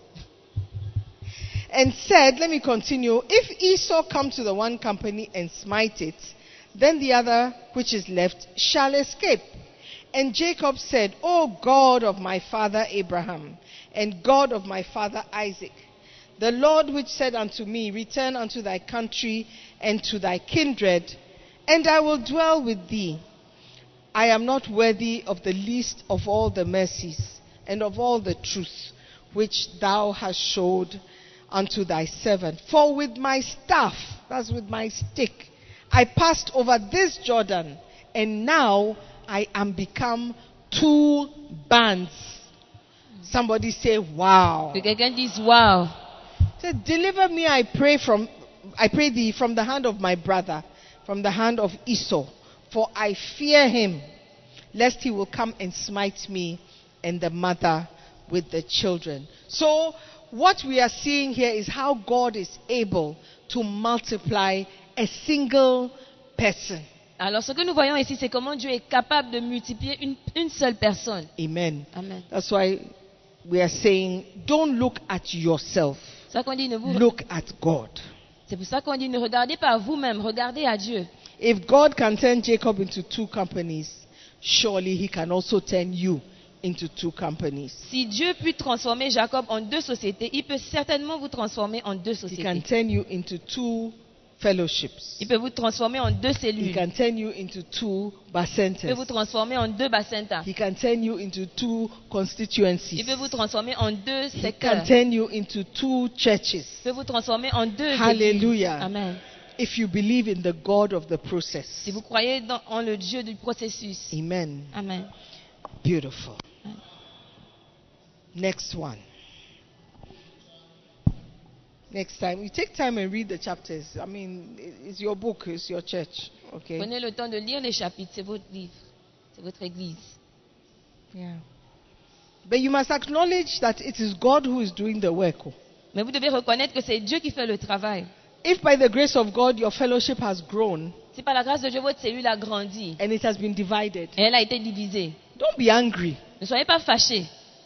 And said, let me continue. If Esau come to the one company and smite it, then the other which is left shall escape. And Jacob said, O God of my father Abraham, and God of my father Isaac, the Lord which said unto me, return unto thy country and to thy kindred, and I will dwell with thee. I am not worthy of the least of all the mercies and of all the truth which thou hast showed unto thy servant. For with my staff, that's with my stick, I passed over this Jordan, and now I am become two bands. Somebody say, wow. Que quelqu'un dise, waouh. Say, deliver me, I pray from, I pray thee from the hand of my brother, from the hand of Esau, for I fear him, lest he will come and smite me and the mother with the children. So, what we are seeing here is how God is able to multiply a single person. Alors, ce que nous voyons ici, c'est comment Dieu est capable de multiplier une, une seule personne. Amen. Amen. That's why we are saying, don't look at yourself, C'est ça qu'on dit, ne vous, look at God. c'est pour ça qu'on dit, ne regardez pas à vous-même, regardez à Dieu. If God can turn Jacob into two companies, surely he can also turn you into two companies. Si Dieu peut transformer Jacob en deux sociétés, il peut certainement vous transformer en deux He can sociétés. turn you into two fellowships. Il peut vous transformer en deux He cellules. can turn you into two Il peut bacentas. vous transformer en deux bacentas. He can turn you into two constituencies. Il peut vous transformer en deux He can secteurs. turn you into two churches. Il peut vous transformer en deux Hallelujah. églises. Amen. If you believe in the God of the process. Si vous croyez dans, en le Dieu du processus. Amen. Amen. Beautiful. Next one. Next time. You take time and read the chapters. I mean, it's your book, it's your church. Okay? Prenez le temps de lire les chapitres, c'est votre livre, c'est votre église. Yeah. But you must acknowledge that it is God who is doing the work. Mais vous devez reconnaître que c'est Dieu qui fait le travail. If by the grace of God your fellowship has grown Si par la grâce de Dieu, votre cellule a grandi and it has been divided, et elle a été divisée, don't be angry. ne soyez pas fâchés.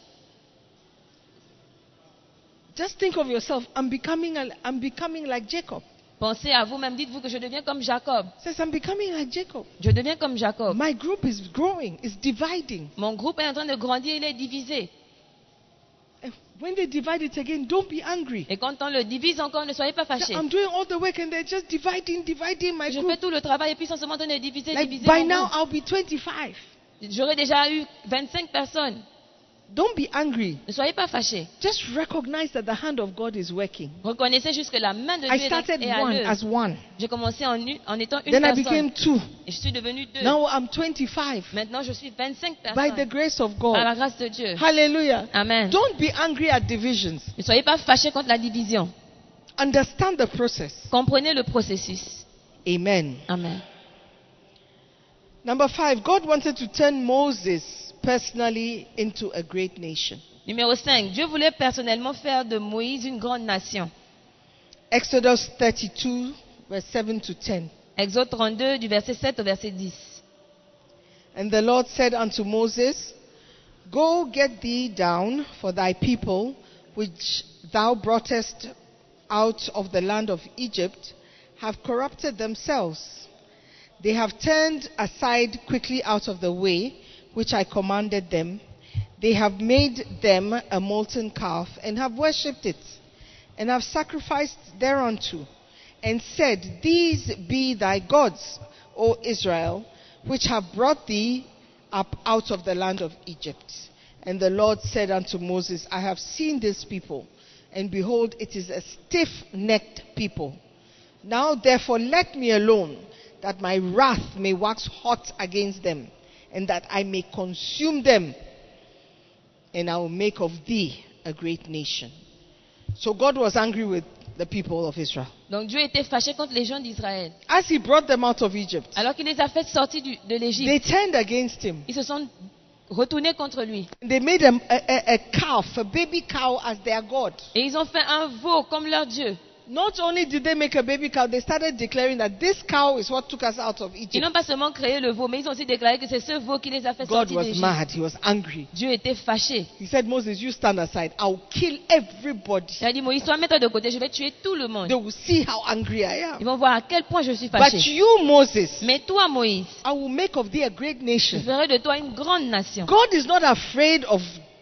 Just think of yourself. I'm becoming, a, I'm becoming like Jacob. Pensez à vous-même, dites-vous que je deviens comme Jacob. Says, I'm becoming like Jacob. Je deviens comme Jacob. My group is growing, it's dividing. Mon groupe est en train de grandir, il est divisé. And when they divide it again, don't be angry. Et quand on le divise encore, ne soyez pas So fâchés. I'm doing all the work and they're just dividing, dividing my Je group. fais tout le travail et puis sans seulement de diviser, Like diviser by mon now, groupe. I'll be twenty-five. J'aurais déjà eu vingt-cinq personnes. Don't be angry. Ne soyez pas fâchés. Just recognize that the hand of God is working. Reconnaissez juste que la main de I Dieu started est à one l'œuvre. as one. J'ai commencé en, une- en étant une Then I personne. became two. Et je suis devenue deux. Now I'm twenty-five. Maintenant, je suis vingt-cinq By personnes. the grace of Par la God. grâce de Dieu. Hallelujah. Amen. Don't be angry at divisions. Ne soyez pas fâchés contre la division. Understand the process. Comprenez le processus. Amen. Amen. Number five, God wanted to turn Moses personally into a great nation. Numéro cinq. Dieu voulait personnellement faire de Moïse une grande nation. Exodus thirty-two, verse seven to ten. Exode trente-deux, du verset sept au verset dix. And the Lord said unto Moses, Go get thee down, for thy people, which thou broughtest out of the land of Egypt, have corrupted themselves. They have turned aside quickly out of the way which I commanded them. They have made them a molten calf, and have worshipped it, and have sacrificed thereunto, and said, These be thy gods, O Israel, which have brought thee up out of the land of Egypt. And the Lord said unto Moses, I have seen this people, and behold, it is a stiff-necked people. Now therefore let me alone, that my wrath may wax hot against them, and that I may consume them, and I will make of thee a great nation. So God was angry with the people of Israel. Donc Dieu était fâché contre les gens d'Israël. As he brought them out of Egypt, Alors qu'il les a fait sortir du- de they l'Égypte, turned against him. ils se sont retournés contre lui. They made a, a, a calf, a baby cow, as their God. Et ils ont fait un veau comme leur Dieu. Not only did they make a baby cow, they started declaring that this cow is what took us out of Ils Egypt. n'ont pas seulement créé le veau, mais ils ont aussi déclaré que c'est ce veau qui les a fait God sortir was d'Égypte. mad. He was angry. Dieu était fâché. He said, Moses, you stand aside. I'll kill everybody. Il a dit, Moïse, toi, mets-toi de côté, je vais tuer tout le monde. They will see how angry I Ils am. vont voir à quel point je suis But fâché. you, Moses, Mais toi, Moïse, I will make of thee a great je nation. ferai de toi une grande nation. God is not afraid of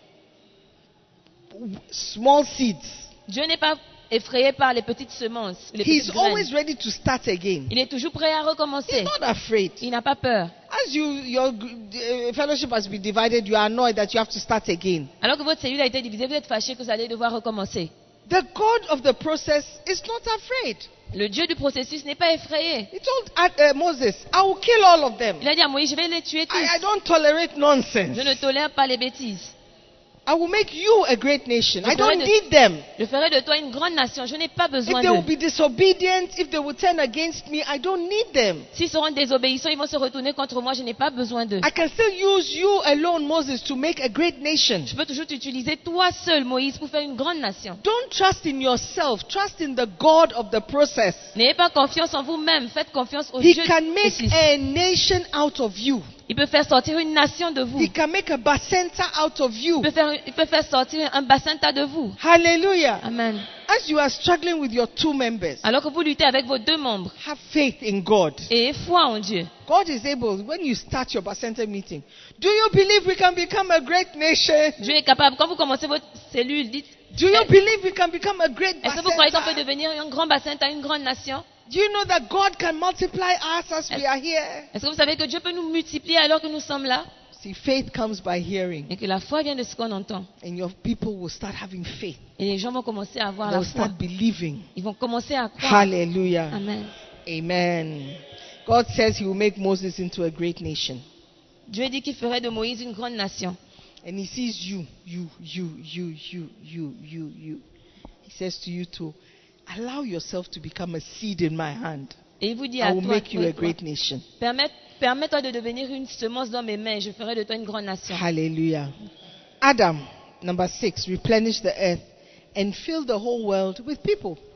small seeds. Dieu n'est pas effrayé par les petites semences, les He's petites graines. always ready to start again. Il est toujours prêt à He's recommencer. not afraid. Il n'a pas peur. As you, your uh, fellowship has been divided, you are annoyed that you have to start again. Alors que votre cellule a été divisée, vous êtes fâché que vous allez devoir recommencer. The God of the process is not afraid. Le Dieu du processus n'est pas effrayé. He told uh, uh, Moses, I will kill all of them. Il a dit à Moïse, je vais les tuer tous. I, I don't tolerate nonsense. Je ne tolère pas les bêtises. I will make you a great nation. Je I don't ferai de- need them. Je ferai de toi une grande nation. Je n'ai pas If besoin they will d'eux. be disobedient, if they will turn against me, I don't need them. S'ils seront désobéissants, ils vont se retourner contre moi. Je n'ai pas besoin d'eux. I can still use you alone, Moses, to make a great nation. Je peux toujours t'utiliser toi seul, Moïse, pour faire une grande nation. Don't trust in yourself. Trust in the God of the process. N'ayez pas confiance en vous-même. Faites confiance au He Dieu can du make processus. a nation out of you. Il peut faire sortir une nation de vous. He can make a bacenta out of you. Il peut faire, il peut faire sortir un bassin tas de vous. Hallelujah. Amen. As you are struggling with your two members, Alors que vous luttez avec vos deux membres, have faith in God. et foi en Dieu. God is able, when you start your bacenta meeting, do you believe we can become a great nation? Dieu est capable. Quand vous commencez votre cellule, dites, Do you believe we can become a great est-ce que vous croyez qu'on peut bacenta? devenir un grand bassin tas, une grande nation? Do you know that God can multiply us as we are here? Est-ce que vous savez que Dieu peut nous multiplier alors que nous sommes là? See, faith comes by hearing, Et que la foi vient de ce qu'on entend. and your people will start having faith. Et les gens vont commencer à avoir la They'll foi. start believing. Ils vont commencer à croire. Hallelujah. Amen. Amen. God says he will make Moses into a great nation. Dieu dit qu'il ferait de Moïse une grande nation. And he sees you, you, you, you, you, you, you, you. He says to you to allow yourself to become a seed in my hand. Et il vous dit I à will toi, make you toi, a toi, great nation. permets- permets-toi de devenir une semence dans mes mains. Je ferai de toi une grande nation. Hallelujah. Adam, number six, replenish the earth and fill the whole world with people.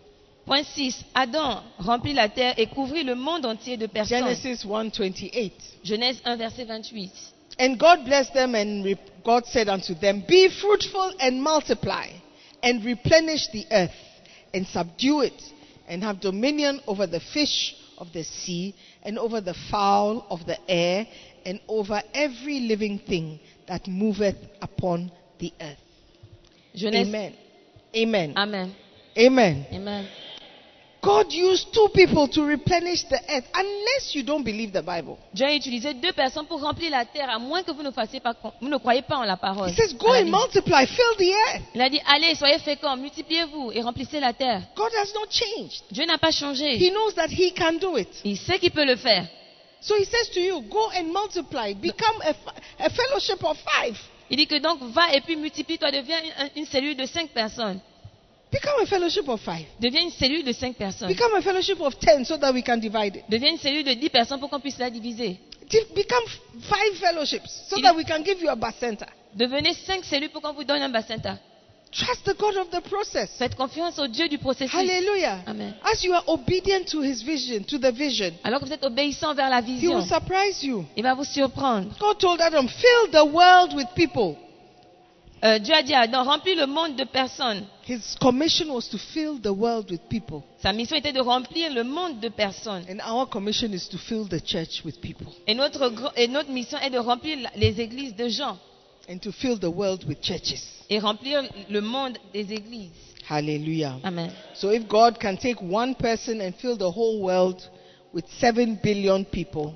Point six. Adam remplit la terre et couvrit le monde entier de personnes. Genesis one twenty-eight. Genèse un, verset vingt-huit. And God blessed them, and re- God said unto them, Be fruitful and multiply, and replenish the earth, and subdue it, and have dominion over the fish of the sea, and over the fowl of the air, and over every living thing that moveth upon the earth. Genèse. Amen. Amen. Amen. Amen. Amen. God used two people to replenish the earth, unless you don't believe the Bible. Dieu a utilisé deux personnes pour remplir la terre, à moins que vous ne fassiez pas, vous ne croyez pas en la parole. He says, Go à la and Bible. multiply, fill the earth. Il a dit, allez, soyez féconds, multipliez-vous et remplissez la terre. God has not changed. Dieu n'a pas changé. He knows that He can do it. Il sait qu'il peut le faire. So He says to you, Go and multiply, become a, f- a fellowship of five. Il dit que donc, va et puis multiplie-toi, deviens une, une cellule de cinq personnes. Become a fellowship of five. Deviens une cellule de cinq personnes. Become a fellowship of ten so that we can divide it. Deviens une cellule de dix personnes pour qu'on puisse la diviser. Di- Become f- five fellowships so Il- that we can give you a bacenta. Devenez cinq cellules pour qu'on vous donne un bassin-tas. Trust the God of the process. Faites confiance au Dieu du processus. Hallelujah. Amen. As you are obedient to His vision, to the vision, Alors que vous êtes obéissant vers la He will vision, surprise you. il va vous surprendre. God told Adam, fill the world with people. Euh, Dieu a dit à Adam, remplis le monde de personnes. His commission was to fill the world with people. Sa mission était de remplir le monde de personnes. And our commission is to fill the church with people. Et notre, gr- et notre mission est de remplir la- les églises de gens. And to fill the world with churches. Et remplir le monde des églises. Hallelujah. Amen. So if God can take one person and fill the whole world with seven billion people,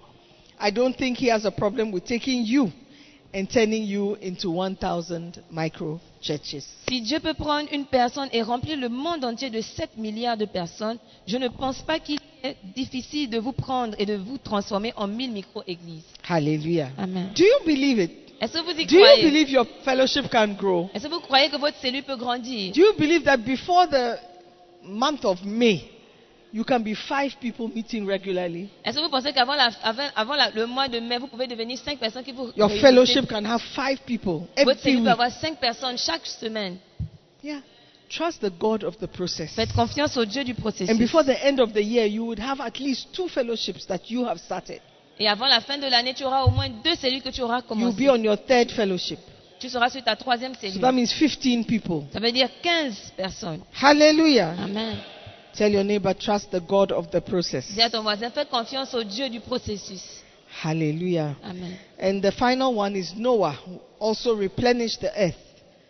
I don't think He has a problem with taking you and turning you into one thousand micro churches. Si Dieu peut prendre une personne et remplir le monde entier de sept milliards de personnes, je ne pense pas qu'il est difficile de vous prendre et de vous transformer en mille micro-églises. Hallelujah. Amen. Do you believe it? Est-ce que vous y Do you croyez? believe your fellowship can grow? Est-ce que vous croyez que votre cellule peut grandir? Do you believe that before the month of May, you can be five people meeting regularly? Est-ce que vous pensez qu'avant la- avant, avant la- le mois de mai, vous pouvez devenir cinq personnes qui vous Your réunissez? fellowship can have five people Votre every cellule peut week. avoir cinq personnes chaque semaine. Yeah. Trust the God of the process. Faites confiance au Dieu du processus. And before the end of the year, you would have at least two fellowships that you have started. Et avant la fin de l'année, tu auras au moins deux cellules que tu auras You'll commencé. be on your third fellowship. Tu seras sur ta troisième So cellule. that means fifteen people. Ça veut dire quinze personnes. Hallelujah. Amen. Tell your neighbor, trust the God of the process. Dis à ton voisin, fais confiance au Dieu du processus. Hallelujah. Amen. And the final one is Noah, who also replenished the earth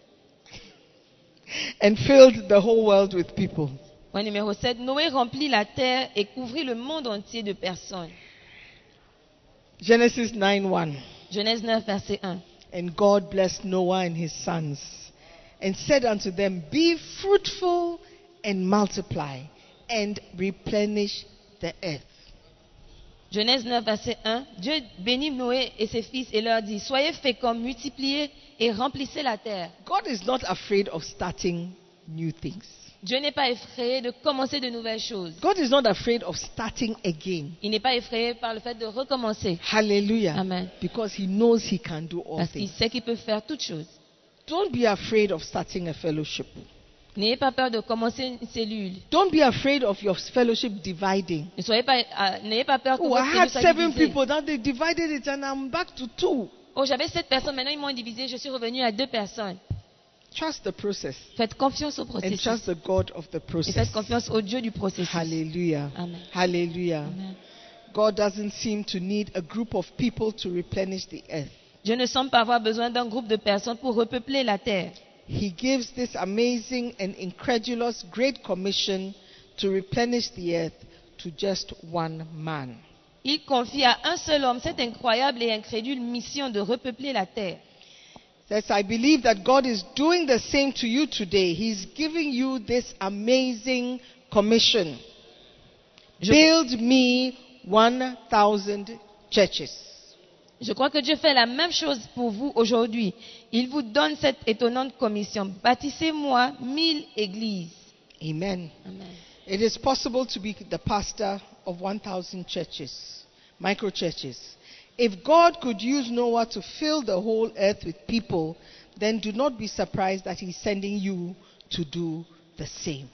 and filled the whole world with people. Point numéro sept. Noé remplit la terre et couvrit le monde entier de personnes. Genesis nine one. Genèse neuf, verset un. And God blessed Noah and his sons and said unto them, Be fruitful and multiply and replenish the earth. Genèse neuf, verset un. Dieu bénit Noé et ses fils et leur dit, soyez féconds, multipliez et remplissez la terre. God is not afraid of starting new things. Dieu n'est pas effrayé de commencer de nouvelles choses. God is not afraid of starting again. Il n'est pas effrayé par le fait de recommencer. Hallelujah. Amen. Because he knows he can do all Parce qu'il things. sait qu'il peut faire toutes choses. Don't be afraid of starting a fellowship. N'ayez pas peur de commencer une cellule. Don't be afraid of your fellowship dividing. Ne soyez pas, euh, n'ayez pas peur que Oh, votre I cellule had soit seven divisée. people, now they divided it and I'm back to two. Oh, j'avais sept personnes, maintenant ils m'ont divisé, je suis revenu à deux personnes. Trust the process Faites confiance au and processus. trust the God of the Et process. faites confiance au Dieu du processus. Hallelujah. Amen. Hallelujah. Amen. God doesn't seem to need a group of people to replenish the earth. Dieu ne semble pas avoir besoin d'un groupe de personnes pour repeupler la terre. He gives this amazing and incredulous great commission to replenish the earth to just one man. Il confie à un seul homme cette incroyable et incrédule mission de repeupler la terre. Says, I believe that God is doing the same to you today. He's giving you this amazing commission. Je, Build me one thousand churches. je crois que Dieu fait la même chose pour vous aujourd'hui. Il vous donne cette étonnante commission. Bâtissez-moi mille églises. Amen. Amen. It is possible to be the pastor of one thousand churches, micro churches. If God could use Noah to fill the whole earth with people, then do not be surprised that he's sending you to do the same.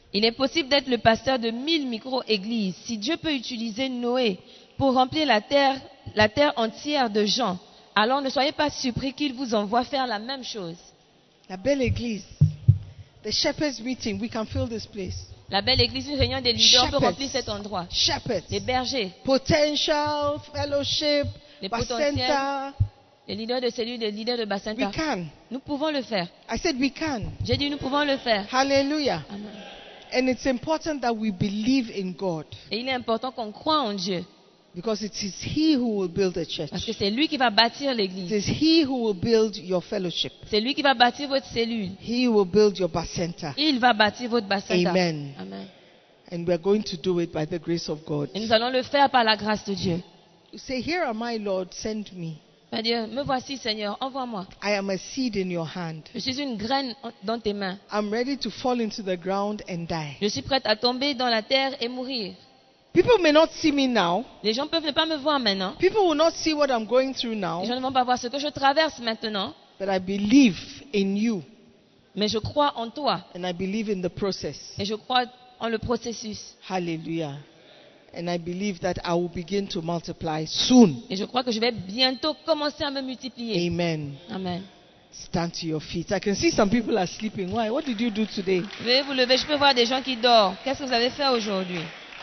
Il est possible d'être le pasteur de mille micro-églises. Si Dieu peut utiliser Noé pour remplir la terre, la terre entière de gens, alors ne soyez pas surpris qu'il vous envoie faire la même chose. La belle église. The shepherds meeting. We can fill this place. La belle église, une réunion des leaders, on peut Shepherds. remplir cet endroit. Shepherds. Les bergers, Potential, fellowship, Les Bacenta. les leaders de cellules, les leaders de We Bacenta. can. Nous pouvons le faire. I said we can. J'ai dit nous pouvons le faire. Hallelujah. Amen. And it's important that we believe in God. Et il est important qu'on croie en Dieu. Because it is He who will build a church. Parce que c'est lui qui va bâtir It l'église. is He who will build your fellowship. C'est lui qui va bâtir votre cellule. He will build your Bacenta. Il va bâtir votre Bacenta. Amen. Amen. And we're going to do it by the grace of God. Et nous allons le faire par la grâce de Dieu. You say, Here am I, Lord, send me. Va dire, me voici Seigneur, envoie-moi. I am a seed in your hand. Je suis une graine en- dans tes mains. I'm ready to fall into the ground and die. Je suis prête à tomber dans la terre et mourir. People may not see me now. Les gens peuvent ne pas me voir maintenant. People will not see what I'm going through Les now. gens ne vont pas voir ce que je traverse maintenant. But I believe in you. Mais je crois en toi. And I believe in the process. Et je crois en le processus. Hallelujah. And I believe that I will begin to multiply soon. Et je crois que je vais bientôt commencer à me multiplier. Amen. Amen. Stand to your feet. I can see some people are sleeping. Why? What did you do today? Veuillez vous lever. Je peux voir des gens qui dorment. Qu'est-ce que vous avez fait aujourd'hui?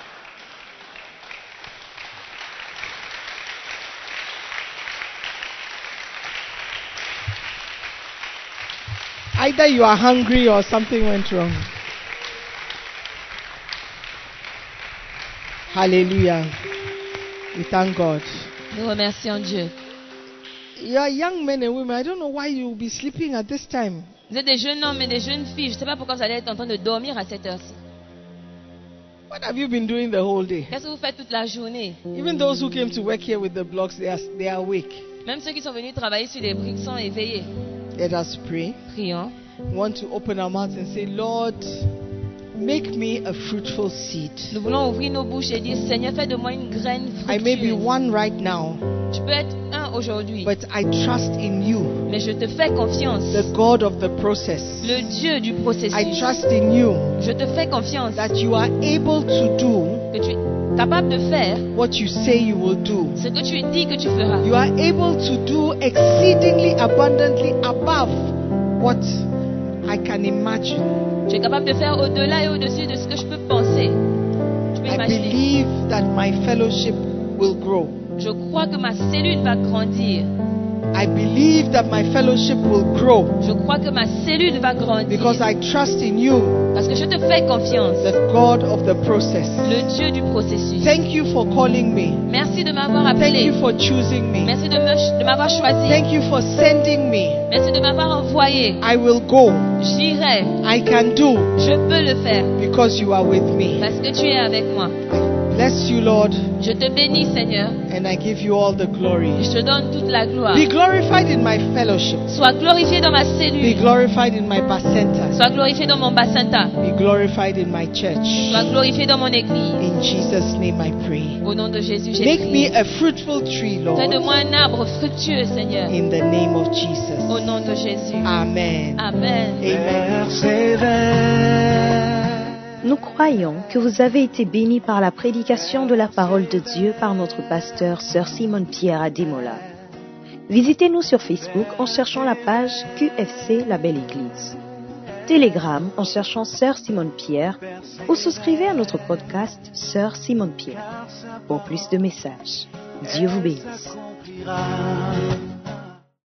Either you are hungry or something went wrong. Hallelujah. We thank God. Nous remercions Dieu. You are young men and women. I don't know why you will be sleeping at this time. Vous êtes des jeunes hommes et des jeunes filles. Je ne sais pas pourquoi vous allez être en train de dormir à cette heure-ci. What have you been doing the whole day? Qu'est-ce que vous faites toute la journée? Even those who came to work here with the blocks, they are, they are awake. Même ceux qui sont venus travailler sur les briques sont éveillés. Let us pray. Prions. We want to open our mouths and say, Lord, make me a fruitful seed. Nous voulons ouvrir nos bouches et dire, Seigneur, fais de moi une graine I may be fructueuse. one right now, Je peux être un aujourd'hui, but I trust in you, mais je te fais confiance. the God of the process. Le Dieu du I processus. trust in you Je te fais confiance that you are able to do que tu es capable de faire what you say you will do. ce que tu dis que tu feras. You are able to do exceedingly abundantly above what I can imagine. Tu es capable de faire au-delà et au-dessus de ce que je peux penser. Je peux I imaginer. believe that my fellowship will grow. Je crois que ma cellule va grandir. I believe that my fellowship will grow Je crois que ma cellule va grandir. because I trust in you, Parce que je te fais confiance. the God of the process. Le Dieu du processus. Thank you for calling me. Merci de m'avoir Thank appelé. you for choosing me. Merci de me- de m'avoir choisi. Thank you for sending me. Merci de m'avoir envoyé. I will go. J'irai. I can do Je peux le faire. because you are with me. Parce que tu es avec moi. I bless you, Lord, Je te bénis, Seigneur. and I give you all the Et glory. je te donne toute la gloire. Be glorified in my fellowship. Sois glorifié dans ma Be cellule. glorified in my bacenta. Sois glorifié dans mon bacenta. Be glorified in my church. Sois glorifié dans mon église. In Jesus' name I pray. Au nom de Jésus, j'ai Make me prié. a fruitful tree, Lord. Fais de moi un arbre fructueux, Seigneur. In the name of Jesus. Au nom de Jésus. Amen. Amen. Amen. Vers ses vers. Nous croyons que vous avez été bénis par la prédication de la parole de Dieu par notre pasteur Sœur Simone Pierre à Demola. Visitez-nous sur Facebook en cherchant la page Q F C La Belle Église. Telegram en cherchant Sœur Simone Pierre ou souscrivez à notre podcast Sœur Simone Pierre. Pour plus de messages, Dieu vous bénisse. S'accomplira.